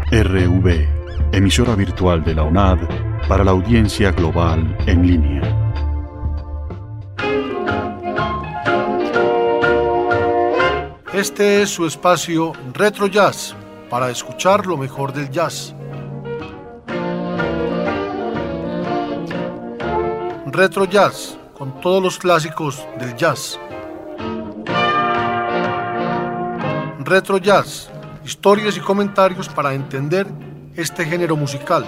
RV, emisora virtual de la UNAD para la audiencia global en línea. Este es su espacio Retro Jazz, para escuchar lo mejor del jazz. Retro Jazz, con todos los clásicos del jazz. Retro Jazz, historias y comentarios para entender este género musical.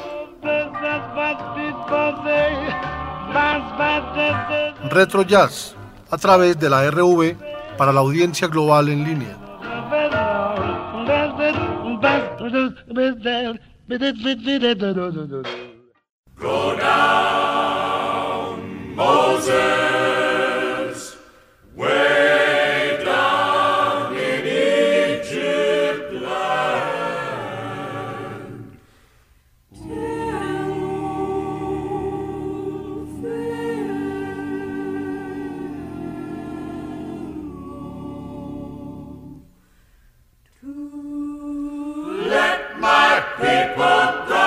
Retro Jazz, a través de la RV para la audiencia global en línea. Go down, Moses, way down in Egypt land. Let my people go.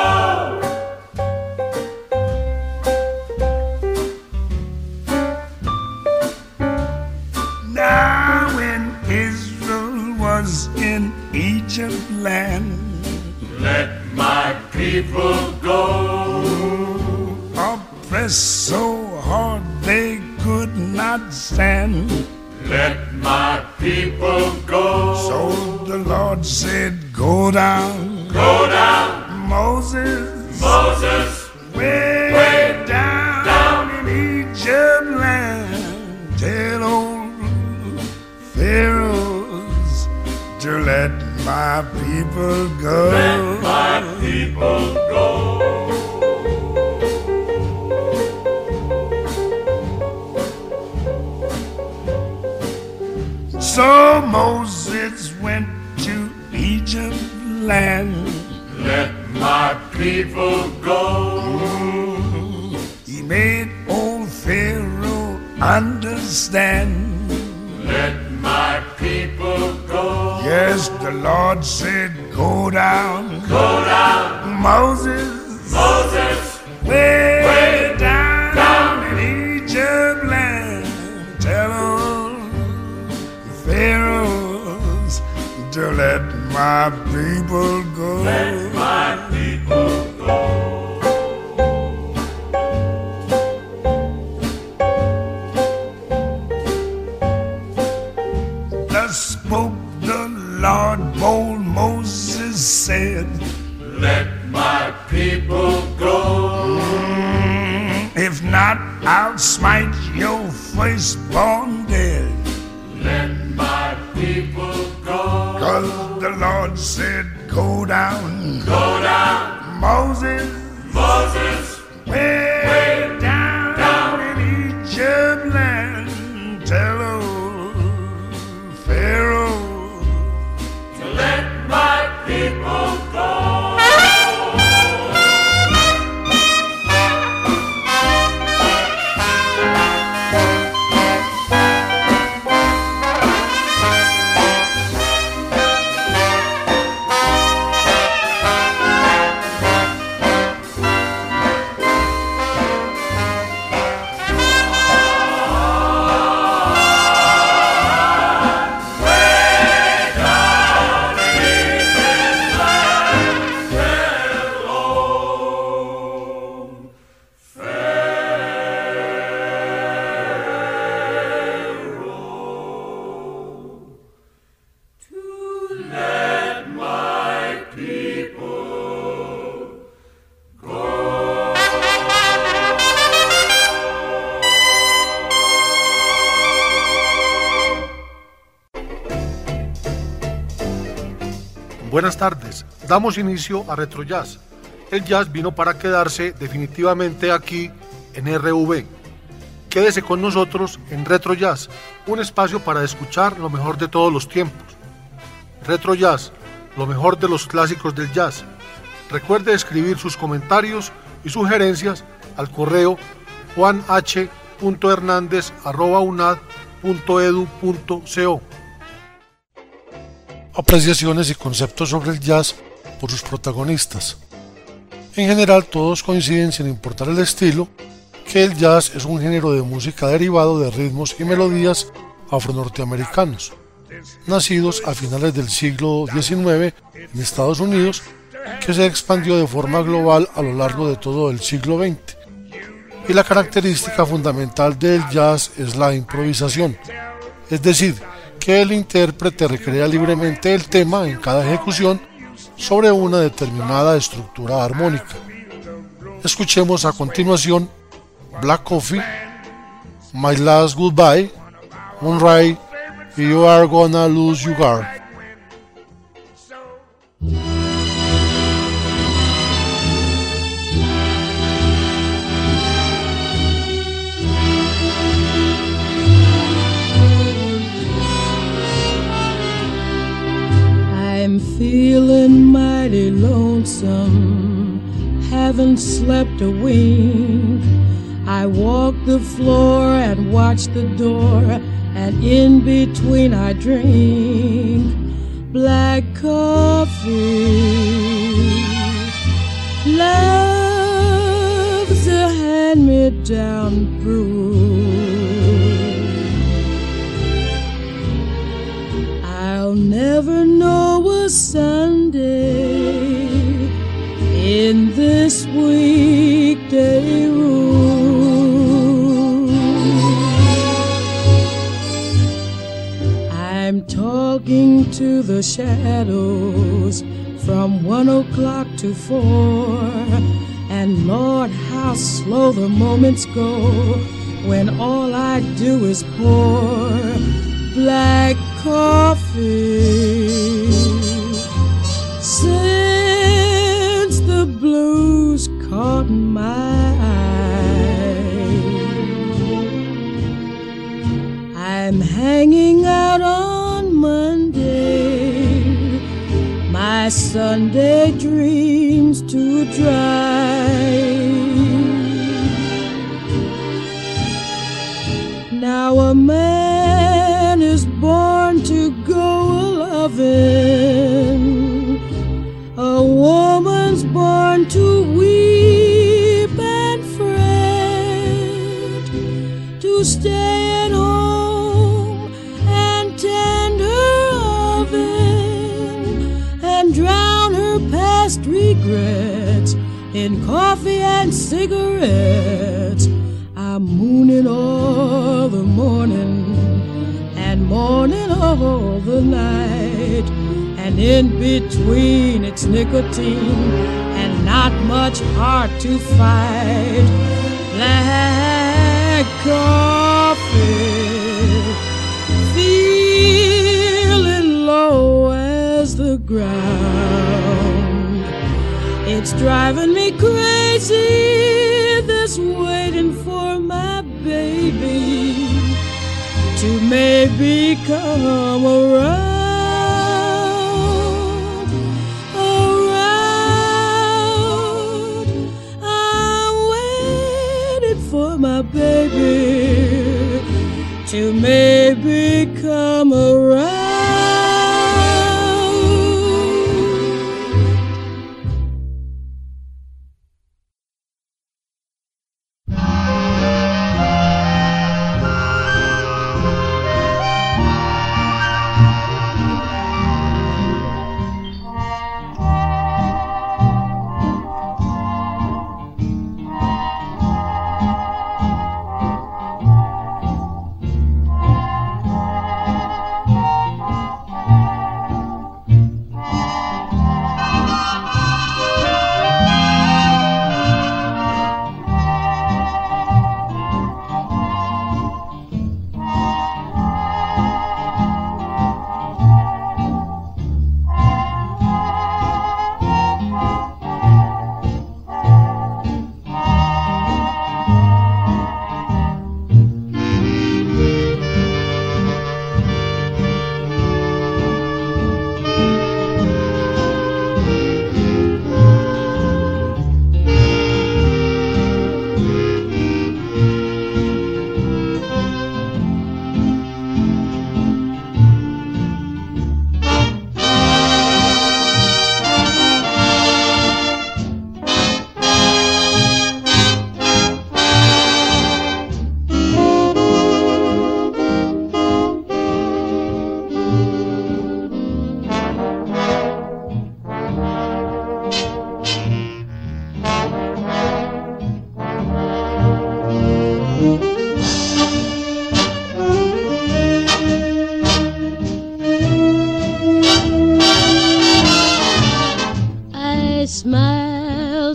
In Egypt land, let my people go. Oppressed so hard they could not stand, let my people go. So the Lord said, go down, Moses, way down in Egypt land. Tell old Pharaoh to let my people go. Let my people go. So Moses went to Egypt land. Let my people go. He made old Pharaoh understand. Let my people go. Yes, the Lord said, go down, Moses, way down in Egypt land. Tell old Pharaohs to let my people go. Let my people go. Spoke the Lord, bold Moses said, let my people go. If not, I'll smite your firstborn dead. Let my people go. 'Cause the Lord said, go down, Moses, way down in Egypt land. Tell Pharaoh to let my people go. Buenas tardes, damos inicio a Retro Jazz. El jazz vino para quedarse definitivamente aquí en RV. Quédese con nosotros en Retro Jazz, un espacio para escuchar lo mejor de todos los tiempos. Retro Jazz, lo mejor de los clásicos del jazz. Recuerde escribir sus comentarios y sugerencias al correo juanh.hernandez@unad.edu.co. Apreciaciones y conceptos sobre el jazz por sus protagonistas. En general todos coinciden, sin importar el estilo, que el jazz es un género de música derivado de ritmos y melodías afro-norteamericanos, nacidos a finales del siglo XIX en Estados Unidos, que se expandió de forma global a lo largo de todo el siglo XX. Y la característica fundamental del jazz es la improvisación, es decir, que el intérprete recrea libremente el tema en cada ejecución sobre una determinada estructura armónica. Escuchemos a continuación Black Coffee, My Last Goodbye, Moonrise y You Are Gonna Lose Your Guard. I'm feeling mighty lonesome, haven't slept a wink. I walk the floor and watch the door, and in between I drink black coffee. Love's a hand-me-down brew. I'll never know a Sunday in this weekday room. I'm talking to the shadows from 1 o'clock to 4, and Lord, how slow the moments go when all I do is pour black coffee. Since the blues caught my eye, I'm hanging out on Monday, my Sunday dreams to dry. Now a man is born to go a-loving, a woman's born to weep and fret, to stay at home and tend her oven and drown her past regrets in coffee and cigarettes. I'm mooning all the morning and morning all the night, and in between it's nicotine and not much heart to fight. Black coffee, feeling low as the ground. It's driving me crazy, this waiting for my baby to maybe come around. I'm waiting for my baby to maybe come around.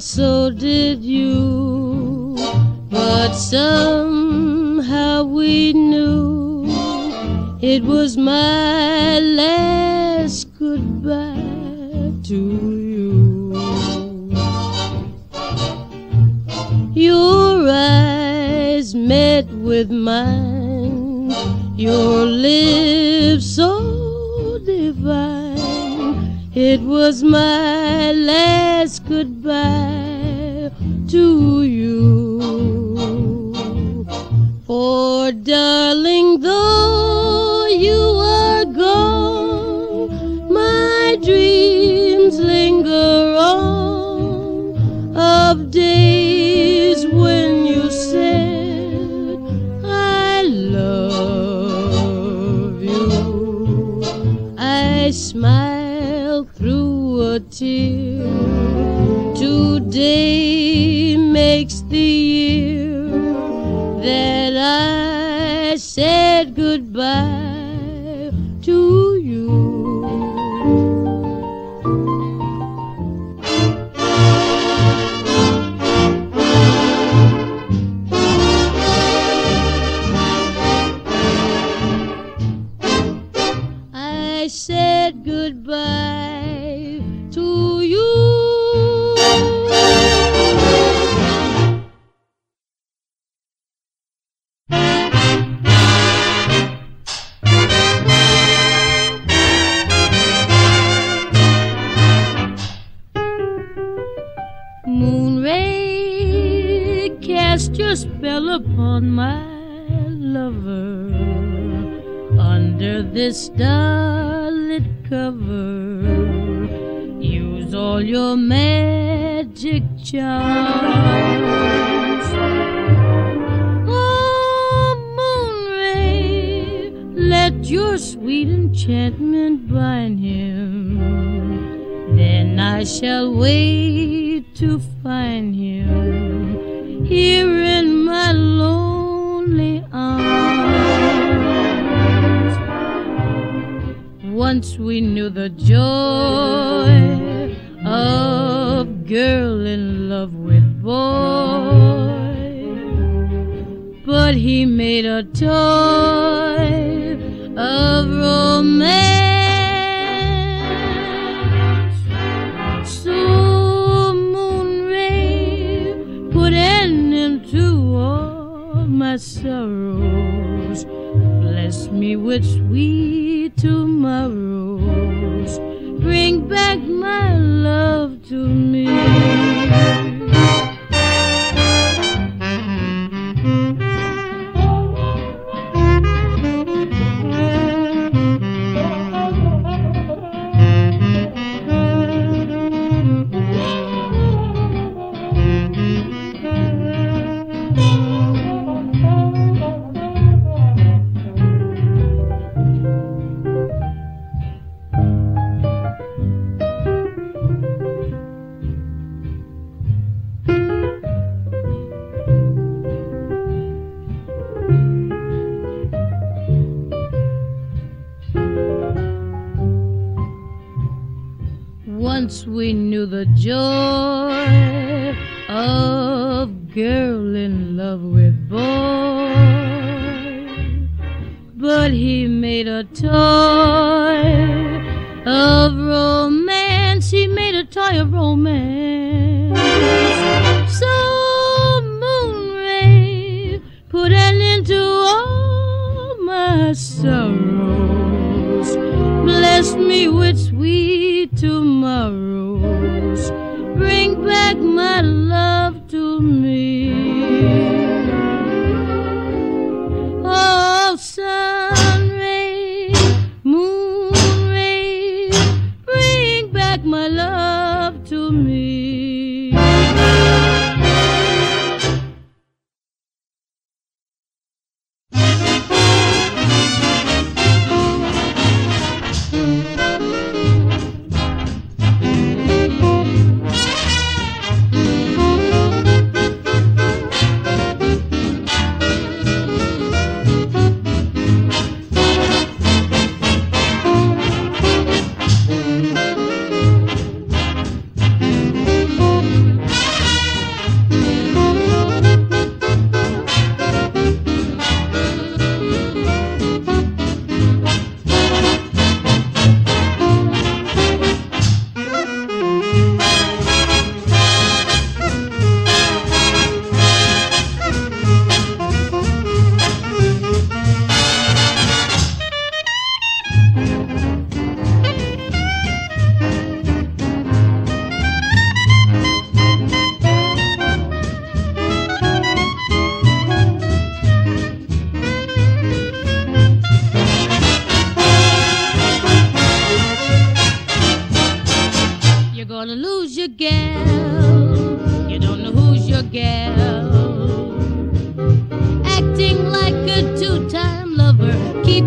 so did you. But somehow we knew it was my last goodbye to you. Your eyes met with mine, your lips so divine. It was my last goodbye to you. For darling, though you are gone, my dreams linger on of days when you said I love you. I smiled through a tear. Today makes the year that I said goodbye to you. I said goodbye to you. Moonray, cast your spell upon my lover under this starlit cover. Use all your magic charms. Oh, Moonray, let your sweet enchantment bind him. Then I shall wait to find him here in my lonely arms. Once we knew the joy of girl in love with boy, but he made a toy of romance. Put an end to all my sorrows. Bless me with sweet tomorrows. Bring back my love to me. Once we knew the joy of girl in love with boy, but he made a toy of romance. He made a toy of romance. So Moonray, put an end to all my sorrows. Bless me with sweet tomorrows. Bring back my love to me. Oh, sun ray, moon ray, bring back my love to me.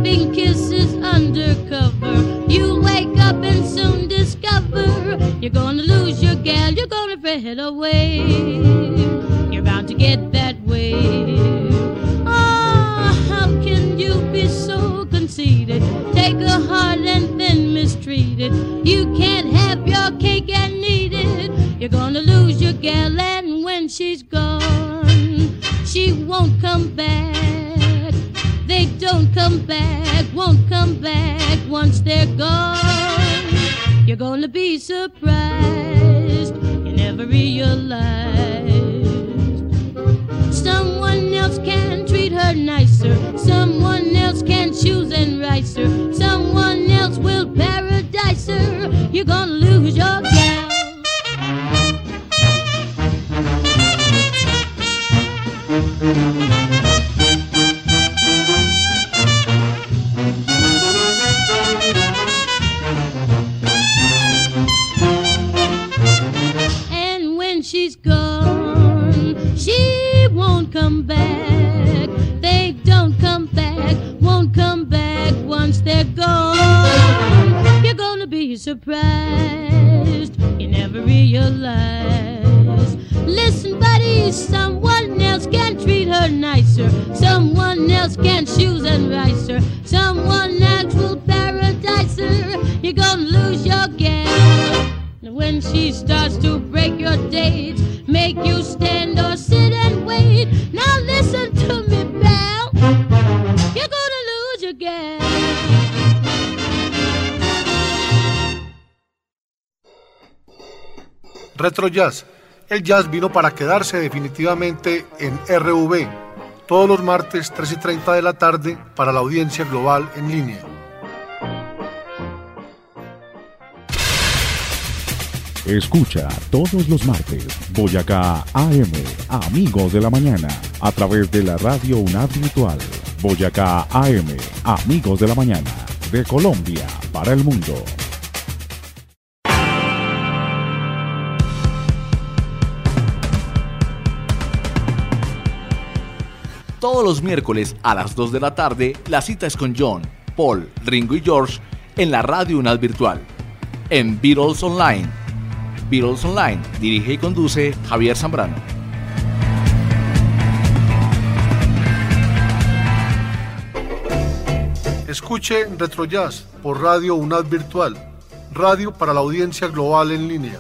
giving kisses undercover. You'll wake up and soon discover you're gonna lose your gal, you're gonna fade away. You're bound to get that way. Oh, how can you be so conceited? Take a heart and then mistreat it. You can't have your cake and eat it. You're gonna lose your gal, and when she's gone, she won't come back. They don't come back, won't come back once they're gone. You're gonna be surprised, you never realized. Someone else can treat her nicer. Someone else can choose and rice her. Someone else will paradise her. You're gonna lose your gal. And when she's gone, she won't come back. They don't come back, won't come back once they're gone. You're gonna be surprised, you never realize. Listen, buddy, someone else can treat her nicer. Someone else can shoes and rice her. Someone else will paradise her. You're gonna lose your gal. When she starts to break your dates, make you stand or sit and wait. Now listen to me, pal. You're gonna lose your gal. Retro Jazz. El jazz vino para quedarse definitivamente en RV, todos los martes 3:30 de la tarde para la audiencia global en línea. Escucha todos los martes Boyacá AM, Amigos de la Mañana, a través de la radio UNAD virtual. Boyacá AM, Amigos de la Mañana, de Colombia para el mundo. Todos los miércoles a las 2 de la tarde, la cita es con John, Paul, Ringo y George en la radio UNAD virtual. En Beatles Online. Beatles Online, dirige y conduce Javier Zambrano. Escuche Retro Jazz por Radio UNAD Virtual, radio para la audiencia global en línea.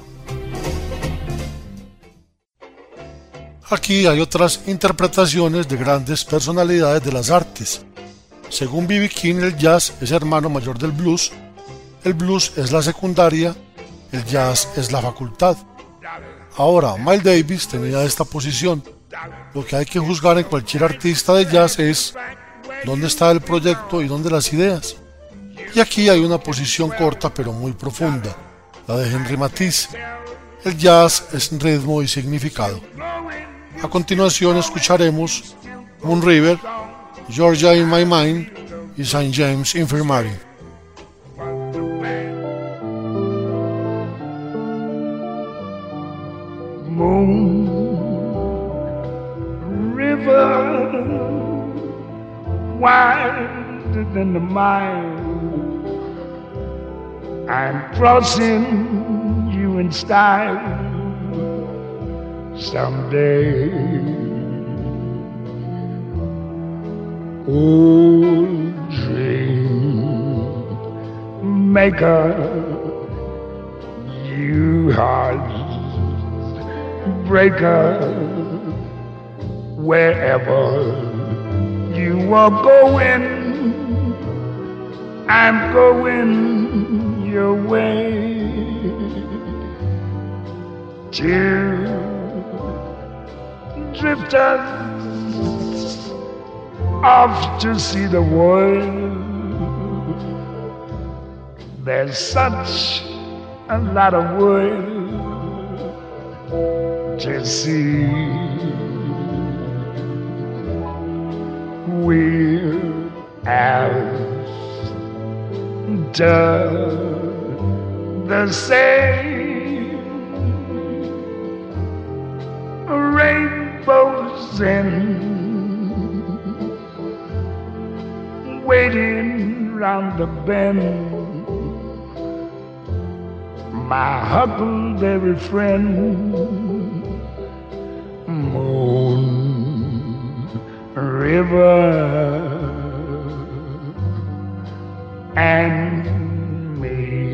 Aquí hay otras interpretaciones de grandes personalidades de las artes. Según B.B. King, el jazz es hermano mayor del blues, el blues es la secundaria, el jazz es la facultad. Ahora, Miles Davis tenía esta posición. Lo que hay que juzgar en cualquier artista de jazz es dónde está el proyecto y dónde las ideas. Y aquí hay una posición corta pero muy profunda, la de Henry Matisse. El jazz es ritmo y significado. A continuación escucharemos Moon River, Georgia in My Mind y St. James Infirmary. Moon River, wider than the mile, I'm crossing you in style someday. Old dream maker, you heartbreaker, wherever you are going, I'm going your way. Two drifters off to see the world. There's such a lot of world to see. We're after the same rainbows in waiting round the bend. My huckleberry friend, Moon River and me.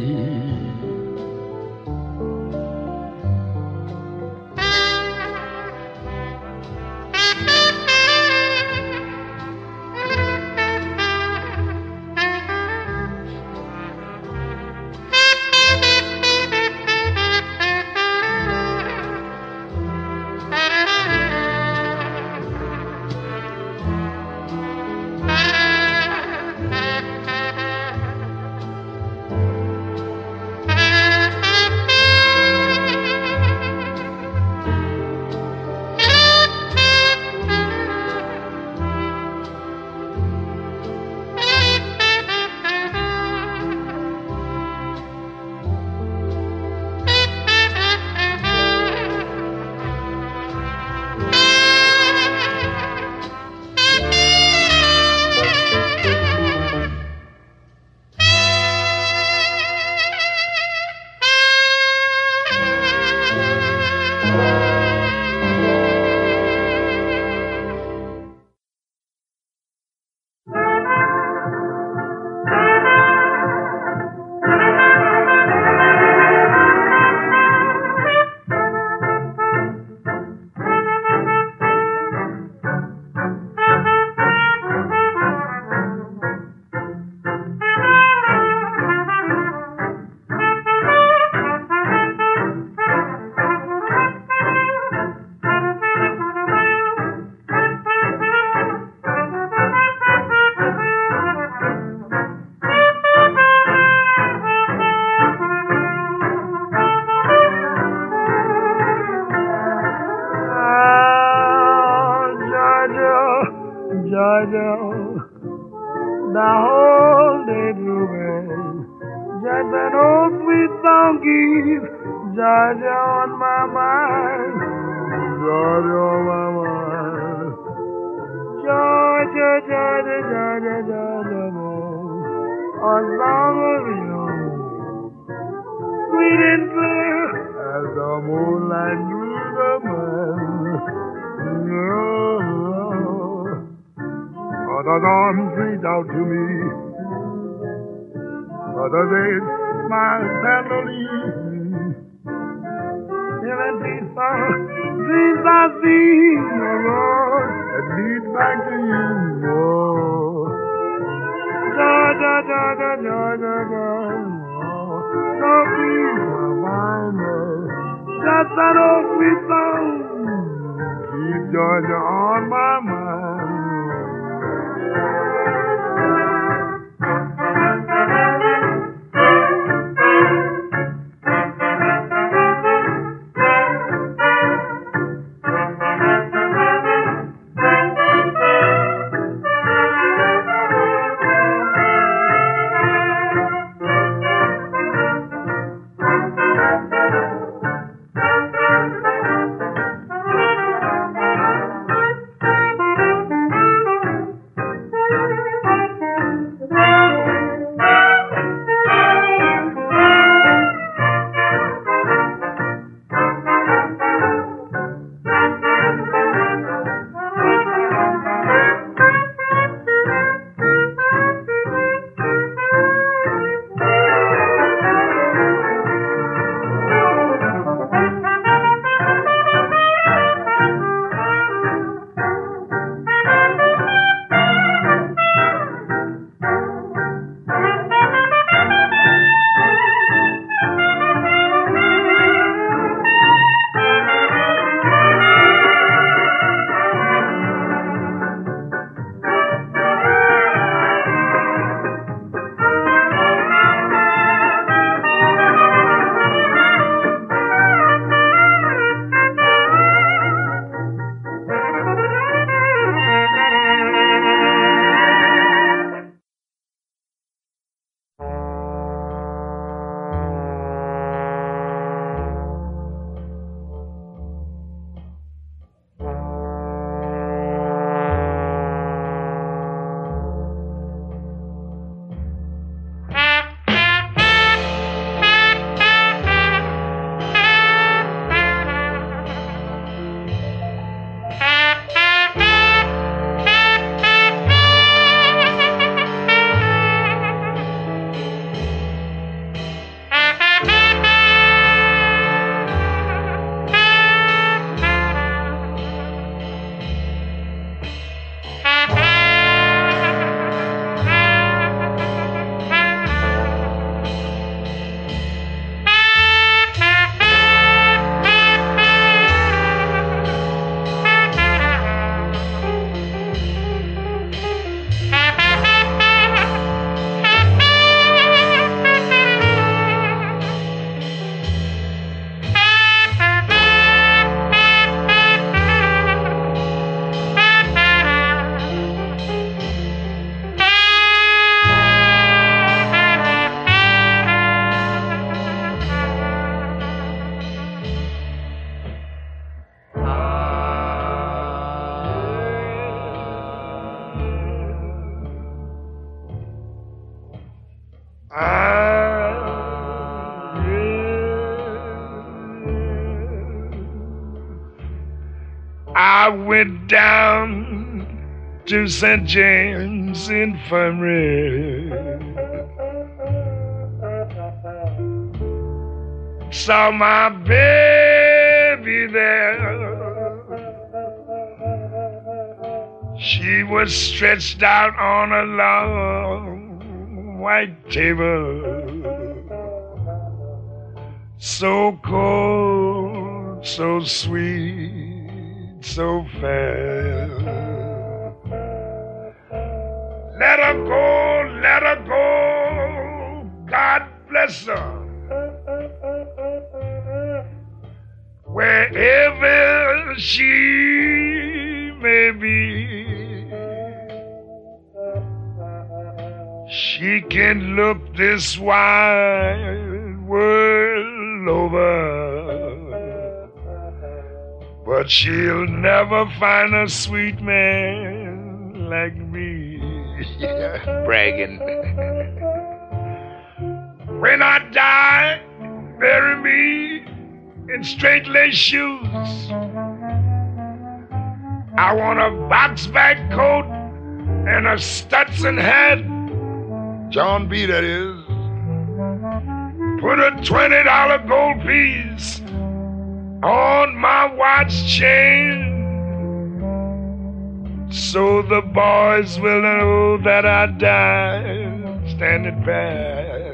Georgia, the whole day through rain. Just an old sweet song keeps Georgia on my mind. Georgia on my mind. Georgia, Georgia, Georgia, Georgia, a song of you. Sweet and clear as the moonlight through the mist. Other arms reach out to me. Other days smile tenderly. Till and peaceful dreams I see, oh Lord, that lead back to you. Oh, Georgia, Georgia, Georgia, Georgia. So please remind me, just that old sweet song. Keep Georgia on my mind. I went down to St. James Infirmary, saw my baby there. She was stretched out on a long white table, so cold, so sweet, so fair. Let her go, God bless her. Wherever she may be, she can look this wide world over, but she'll never find a sweet man like me. Bragging. When I die, bury me in straight lace shoes. I want a box back coat and a Stetson hat, John B. that is. Put a $20 gold piece on my watch chain, so the boys will know that I died standing back.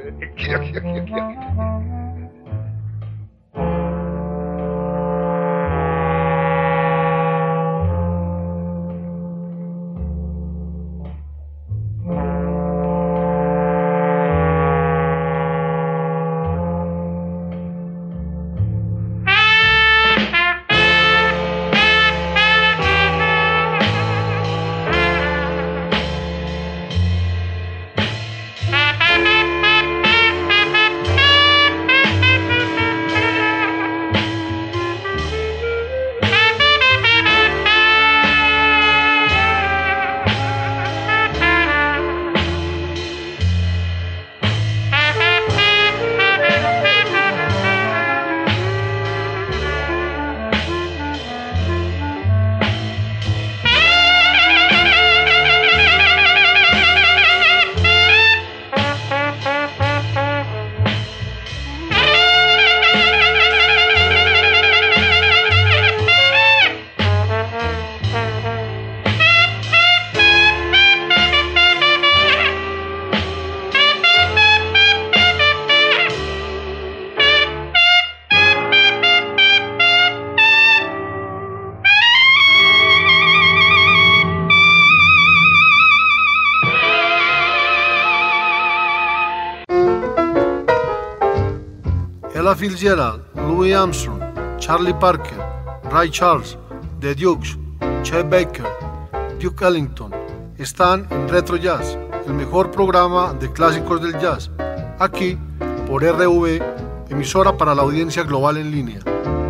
Ella Fitzgerald, Louis Armstrong, Charlie Parker, Ray Charles, The Dukes, Chet Baker, Duke Ellington están en Retro Jazz, el mejor programa de clásicos del jazz, aquí por RV, emisora para la audiencia global en línea.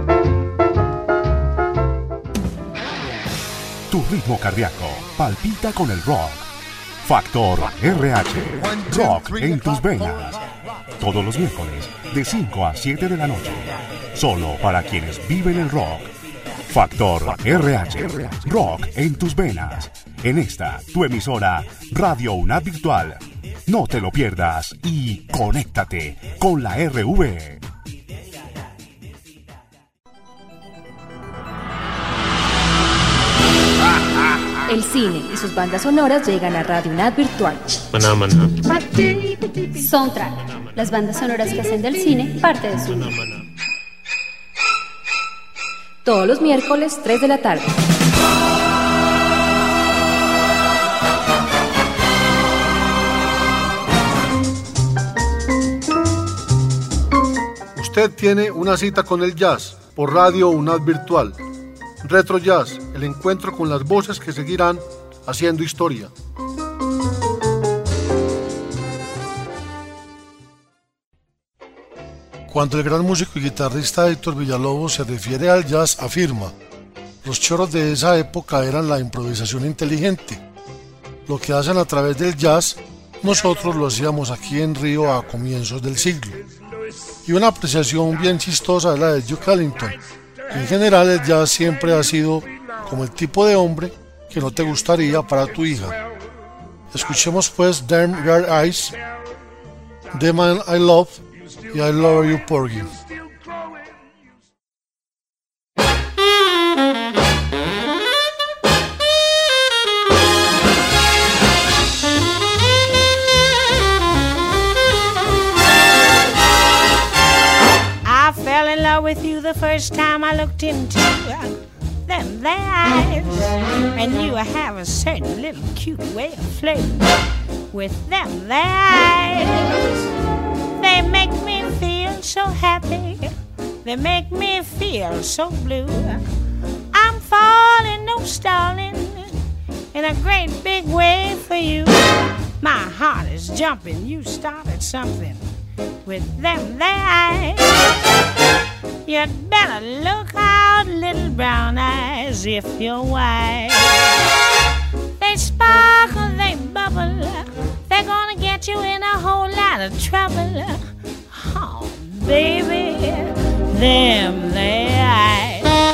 Tu ritmo cardíaco palpita con el rock. Factor RH, rock en tus venas. Todos los miércoles de 5 a 7 de la noche. Solo para quienes viven el rock. Factor RH, rock en tus venas. En esta, tu emisora Radio UNAD Virtual. No te lo pierdas y conéctate con la RV. El cine y sus bandas sonoras llegan a Radio UNAD Virtual. Soundtrack, las bandas sonoras que hacen del cine parte de su vida. Todos los miércoles, 3 de la tarde. Usted tiene una cita con el jazz por Radio UNAD Virtual. Retro Jazz, el encuentro con las voces que seguirán haciendo historia. Cuando el gran músico y guitarrista Héctor Villalobos se refiere al jazz, afirma: los choros de esa época eran la improvisación inteligente. Lo que hacen a través del jazz Nosotros lo hacíamos aquí en Río a comienzos del siglo. Y una apreciación bien chistosa es la de Duke Ellington. En general el jazz siempre ha sido como el tipo de hombre que no te gustaría para tu hija. Escuchemos pues Damn Your Eyes, The Man I Love y I Love You Porgy. I fell in love with you the first time I looked into them there eyes, and you have a certain little cute way of flirting with them there eyes. They make me feel so happy, they make me feel so blue. I'm falling, no stalling, in a great big way for you. My heart is jumping, you started something with them there eyes. You'd better look out, little brown eyes, if you're wise. They sparkle, they bubble, they're gonna get you in a whole lot of trouble. Oh, baby, them there eyes.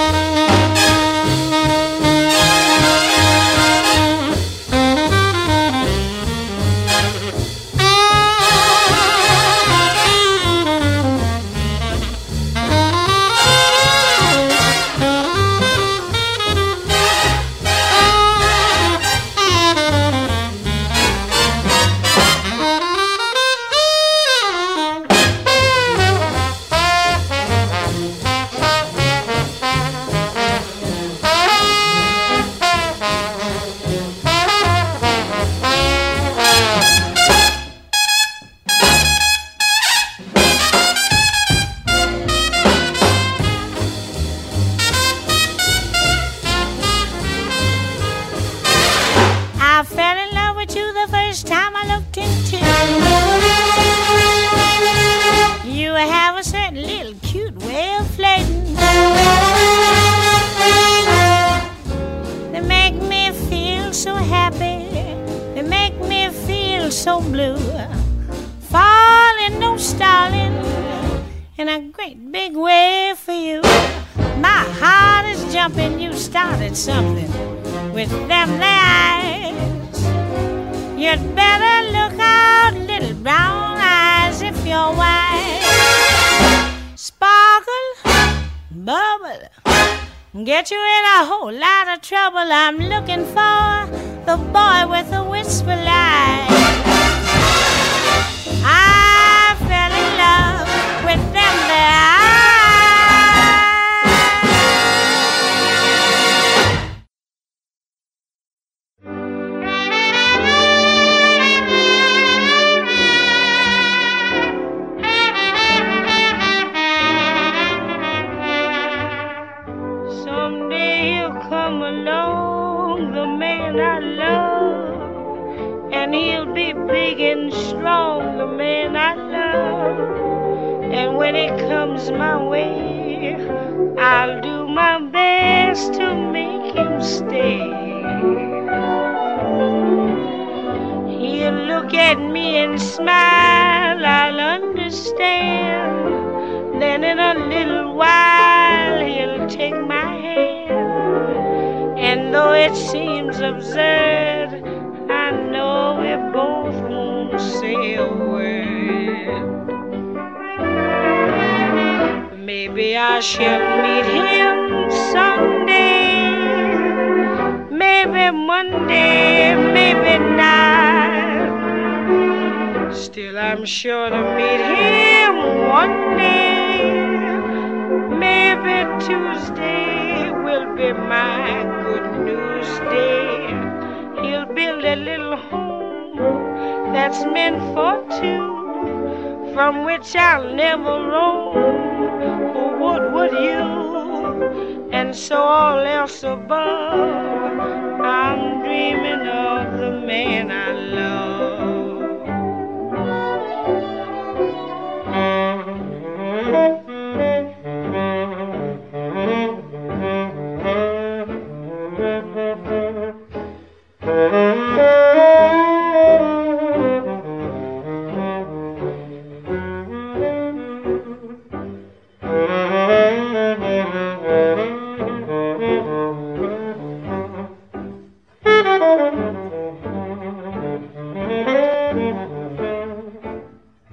So blue, falling, no stalling, in a great big way for you. My heart is jumping, you started something with them there eyes. You'd better look out, little brown eyes, if you're wise. Sparkle, bubble, get you in a whole lot of trouble. I'm looking for the boy with the wistful eyes. I fell in love with them there eyes. Someday he'll come along, the man I love, and he'll be big and strong, the man I love. And when it comes my way, I'll do my best to make him stay. He'll look at me and smile, I'll understand. Then in a little while he'll take my hand. And though it seems absurd, I know we both won't say a word. Maybe I shall meet him someday, maybe Monday, maybe not. Still I'm sure to meet him one day. Maybe Tuesday will be my good news day. He'll build a little home that's meant for two, from which I'll never roam. What would you? And so all else above, I'm dreaming of the man I love.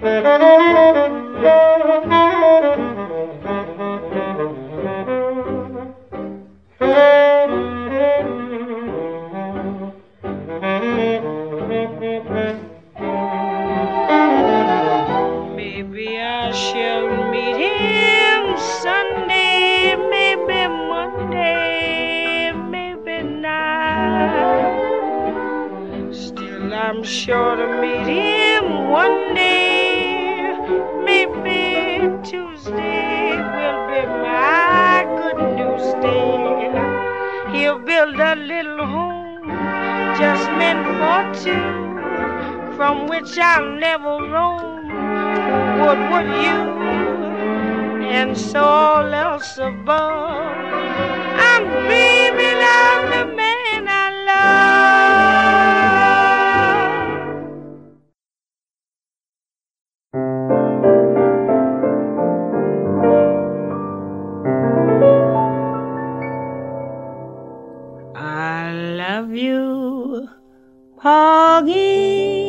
Maybe I shall meet him Sunday, maybe Monday, maybe not. Still, I'm sure to meet him one day. Maybe Tuesday will be my good news day. He'll build a little home just meant for two, from which I'll never roam. Would you? And so all else above, I'm dreaming of the man I love. I love you, Poggy.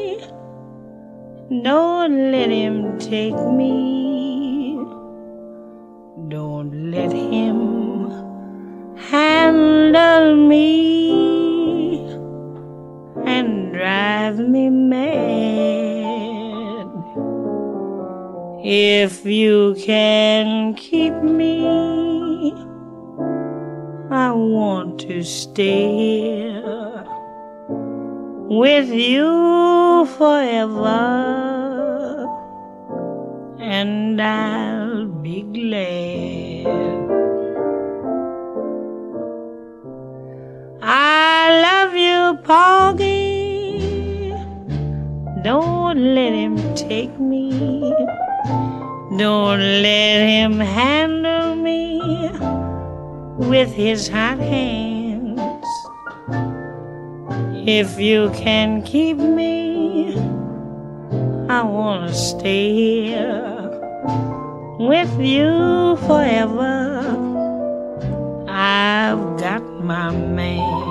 Don't let him take me. Don't let him handle me and drive me mad. If you can keep me, I want to stay here with you forever, and I'll be glad. I love you, Poggy. Don't let him take me. Don't let him handle me with his hot hands. If you can keep me, I wanna stay here with you forever. I've got my man.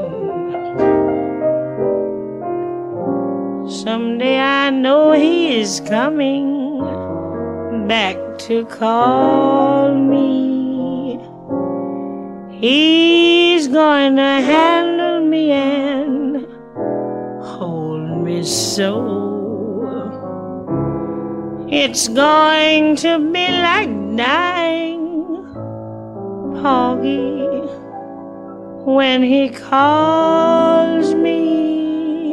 Someday I know he is coming back to call me. He's going to handle me and hold me so. It's going to be like dying, Poggy, when he calls me.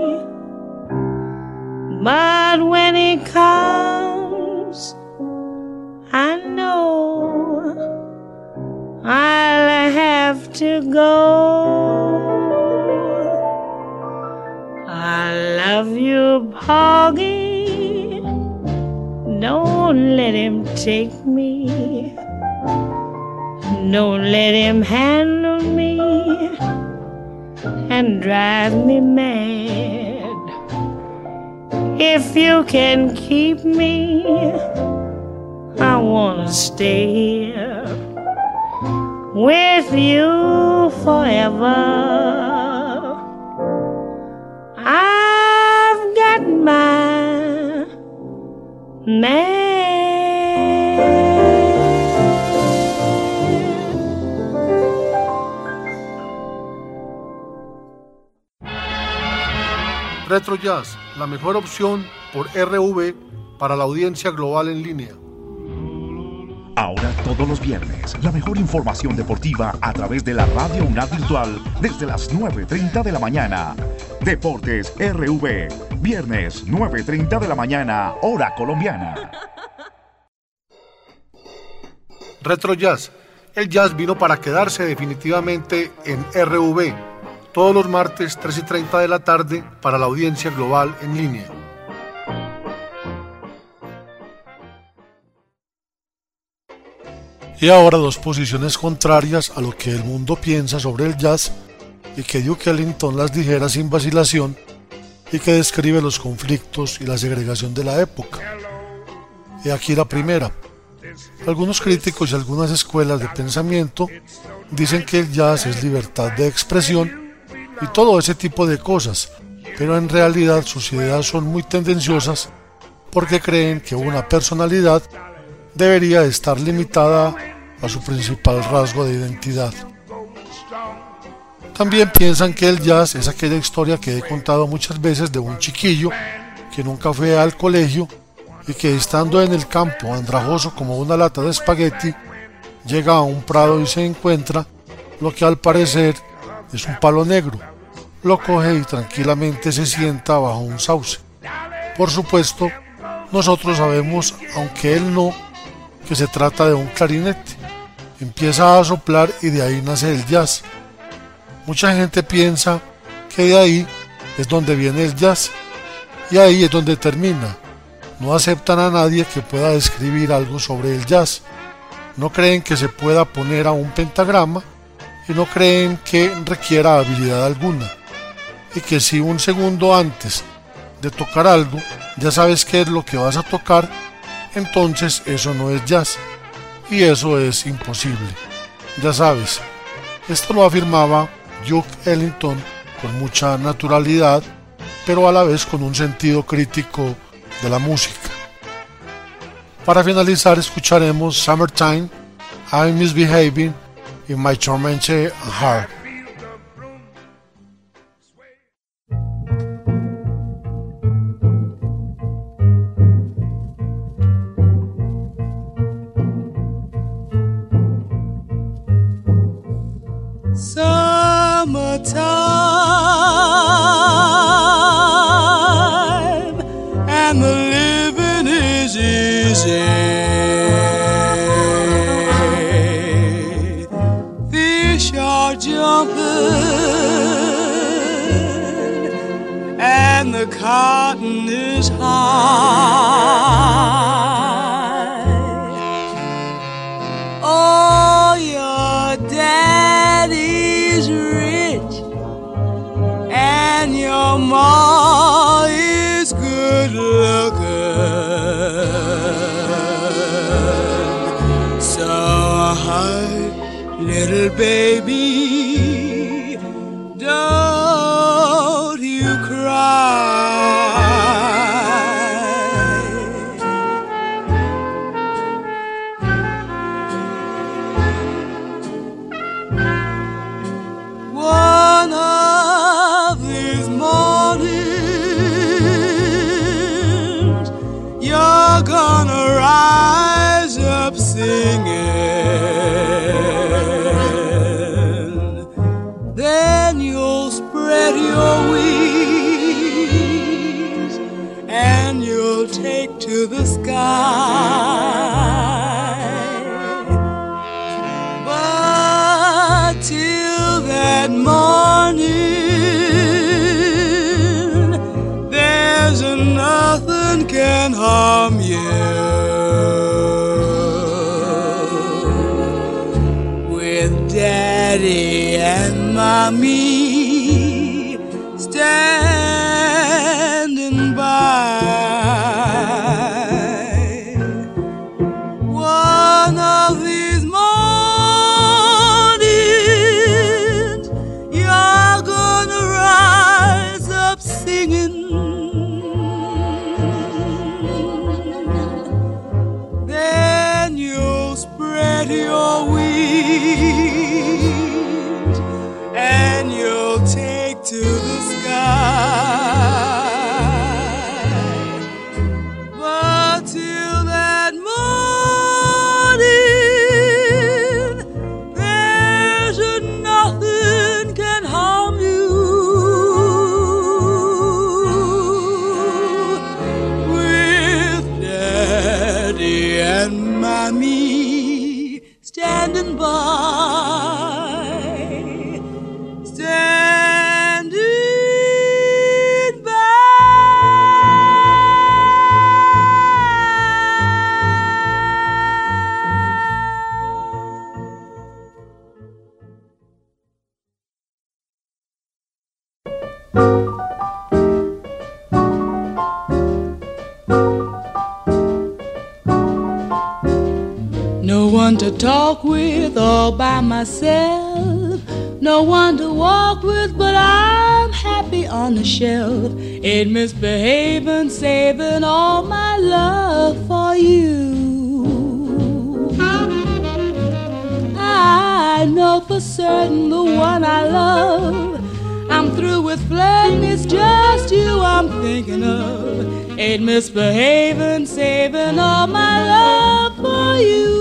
But when he comes, I know I'll have to go. I love you, Poggy. Don't let him take me. Don't let him handle me and drive me mad. If you can keep me, I wanna stay here with you forever. I've got my man. Retro Jazz, la mejor opción por RV para la audiencia global en línea. Ahora todos los viernes, la mejor información deportiva a través de la Radio UNAD Virtual desde las 9:30 de la mañana. Deportes RV, viernes 9:30 de la mañana, hora colombiana. Retro Jazz, el jazz vino para quedarse definitivamente en RV, todos los martes 3:30 de la tarde para la audiencia global en línea. Y ahora dos posiciones contrarias a lo que el mundo piensa sobre el jazz y que Duke Ellington las dijera sin vacilación y que describe los conflictos y la segregación de la época. Y aquí la primera. Algunos críticos y algunas escuelas de pensamiento dicen que el jazz es libertad de expresión y todo ese tipo de cosas, pero en realidad sus ideas son muy tendenciosas porque creen que una personalidad debería estar limitada a su principal rasgo de identidad. También piensan que el jazz es aquella historia que he contado muchas veces de un chiquillo que nunca fue al colegio y que, estando en el campo andrajoso como una lata de espagueti, llega a un prado y se encuentra lo que al parecer es un palo negro. Lo coge y tranquilamente se sienta bajo un sauce. Por supuesto, nosotros sabemos, aunque él no, que se trata de un clarinete. Empieza a soplar y de ahí nace el jazz. Mucha gente piensa que de ahí es donde viene el jazz y ahí es donde termina. No aceptan a nadie que pueda describir algo sobre el jazz. No creen que se pueda poner a un pentagrama y no creen que requiera habilidad alguna. Y que si un segundo antes de tocar algo ya sabes qué es lo que vas a tocar, entonces eso no es jazz. Y eso es imposible. Ya sabes, esto lo afirmaba Duke Ellington con mucha naturalidad, pero a la vez con un sentido crítico de la música. Para finalizar escucharemos Summertime, I'm Misbehaving y My Tormented Heart. Summertime and the living is easy. Fish are jumping and the cotton is high. Oh, your daddy's rich and your ma is good looking. So, hi, little baby, don't you cry. One of these mornings you're gonna rise up singing. Then you'll spread your wings and you'll take to the sky. But till that morning, there's nothing can harm you. With Daddy and Mommy standing by. One of these mornings you're gonna rise up singing. Then you'll spread your wings and you'll take to the sky. But till that morning, there's nothing can harm you. With Daddy and Mommy standing by, standing by. No one to talk with all by myself, no one to walk with, but I'm happy on the shelf. Ain't misbehaving, saving all my love for you. I know for certain the one I love. I'm through with flirting, it's just you I'm thinking of. Ain't misbehaving, saving all my love for you.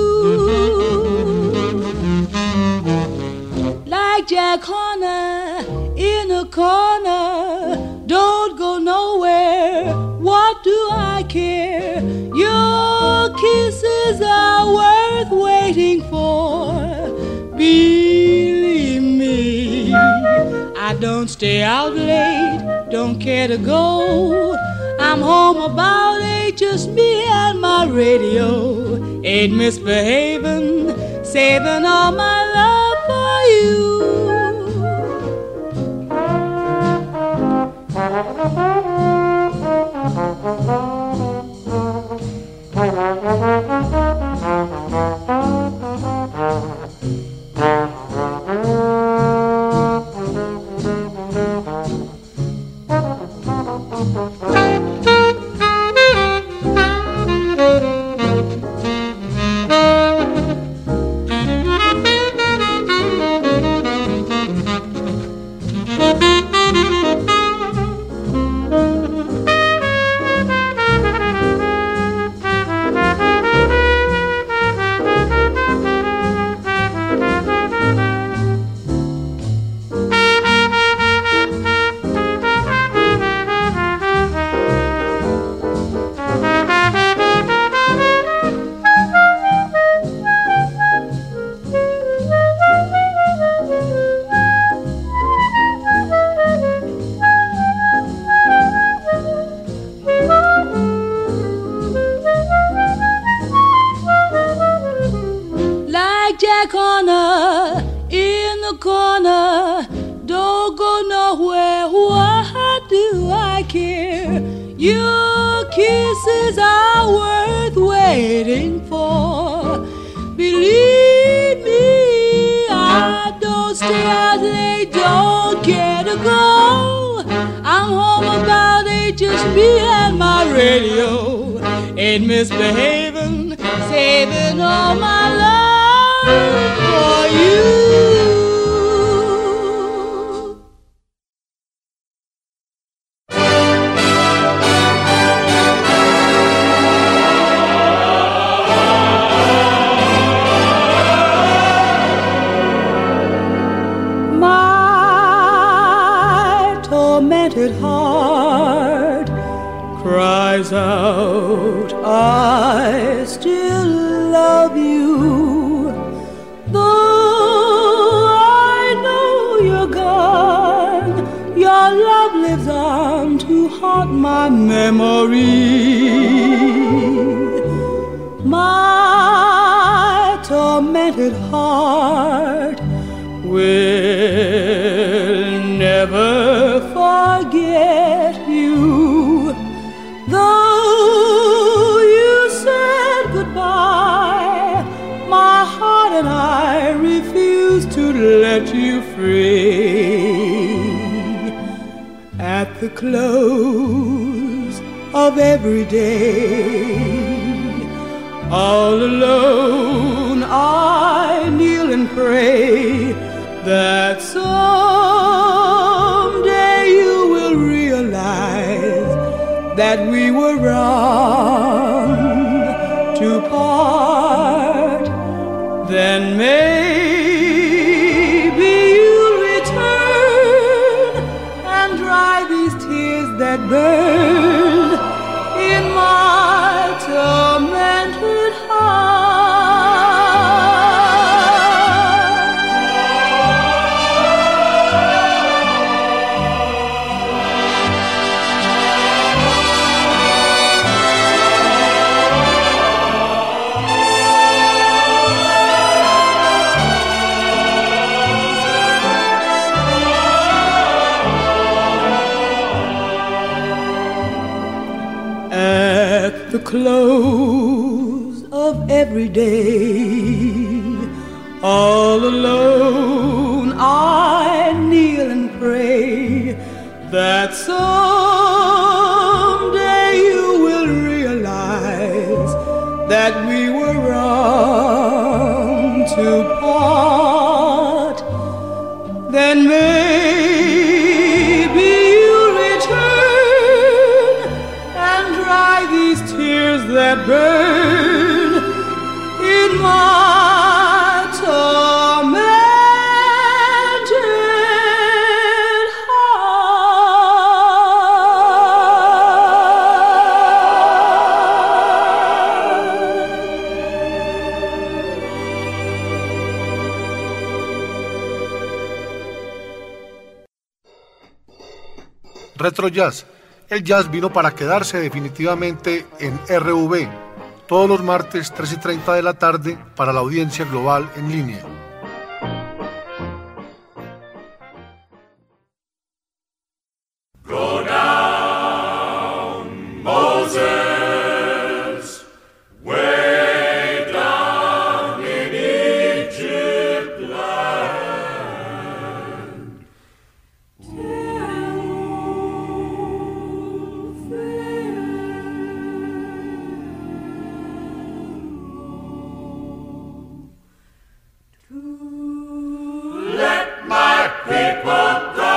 Like Jack Horner in a corner, don't go nowhere, what do I care? Your kisses are worth waiting for. Believe me, I don't stay out late, don't care to go. I'm home about 8, just me and my radio. Ain't misbehaving, saving all my love for you. Ain't misbehaving, saving all my love for you. My tormented heart cries out, I still love you, though I know you're gone. Your love lives on to haunt my memory. My tormented heart will never forget you. Though you said goodbye, my heart and I refuse to let you free. At the close of every day, all alone I kneel and pray that someday you will realize that we were wrong to part. Then maybe you'll return and dry these tears that burn in my tormented heart. At the close of every day, all alone I kneel and pray that someday you will realize that we were wrong to part, then maybe you'll return and dry these tears that burn in my tormented Retro Jazz. El jazz vino para quedarse definitivamente en RV, todos los martes 3:30 de la tarde para la audiencia global en línea. Go down, Moses, way down in Egypt land. Let my people go.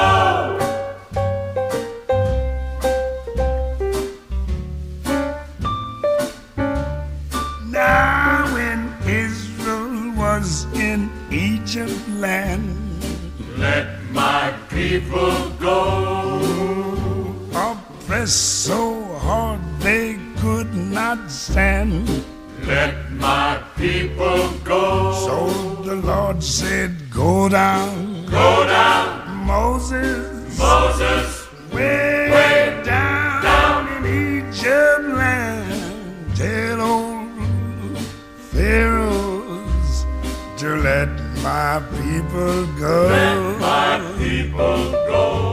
Now when Israel was in Egypt land, Let my people go. oppressed so hard they could not stand. Let my people go. So the Lord said, go down, Moses, Moses, way down in Egypt land. Tell old Pharaohs to let my people go. let my people go.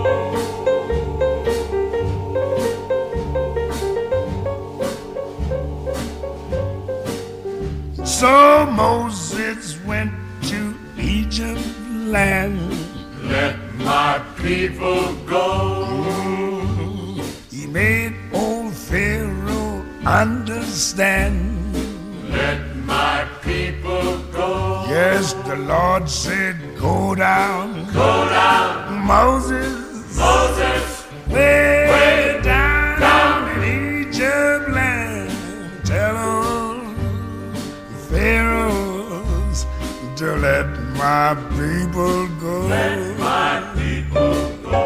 So Moses went to Egypt land. Let my people go. He made old Pharaoh understand. Let my people go. Yes, the Lord said, go down, Moses, Moses, way down in Egypt land. Tell old Pharaohs to let my people go. let my people go.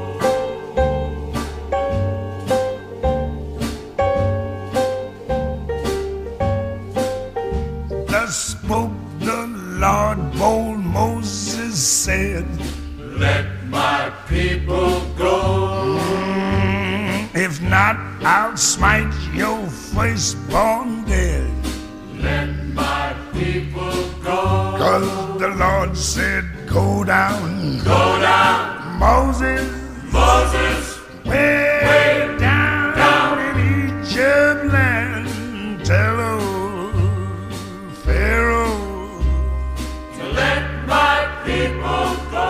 Thus spoke the Lord, bold Moses said, Let my people go. if not, I'll smite your firstborn dead. Let my people go. 'Cause the Lord said, go down, Moses, Moses, way down in Egypt land. Tell old Pharaoh to let my people go.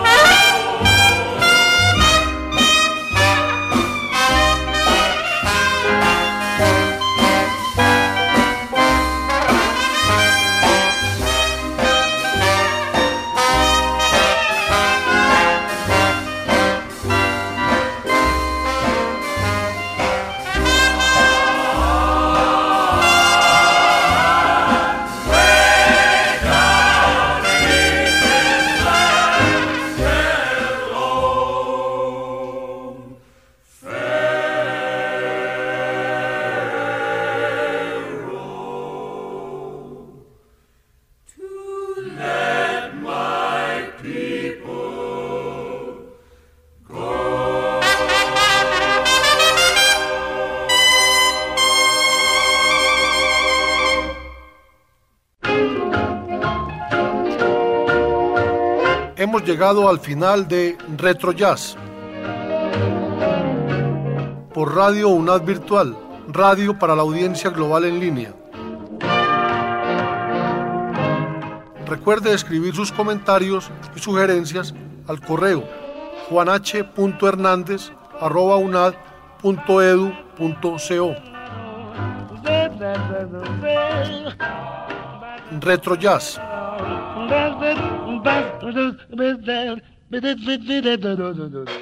Hemos llegado al final de Retro Jazz por Radio UNAD Virtual, radio para la audiencia global en línea. Recuerde escribir sus comentarios y sugerencias al correo juanh.hernandez@unad.edu.co. Retro Jazz.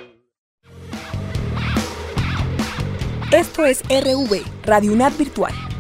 Esto es RV, Radio UNAD Virtual.